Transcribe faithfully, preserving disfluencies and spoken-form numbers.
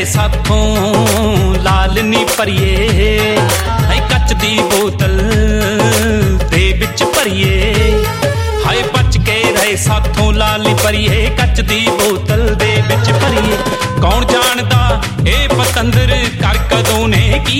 ਰਹੇ ਸਾਥੋਂ ਲਾਲ ਨੀ ਭਰੀਏ ਹਾਏ ਕੱਚ ਦੀ ਬੋਤਲ ਦੇ ਵਿੱਚ ਭਰੀਏ ਹਾਏ ਬਚ ਕੇ ਰਹੇ ਸਾਥੋਂ ਲਾਲ ਨੀ ਭਰੀਏ ਕੱਚ ਦੀ ਬੋਤਲ ਦੇ ਵਿੱਚ ਭਰੀਏ ਕੌਣ ਜਾਣਦਾ ਇਹ ਪਤੰਦਰ ਕਰ ਕਦੋਂ ਨੇ ਕੀ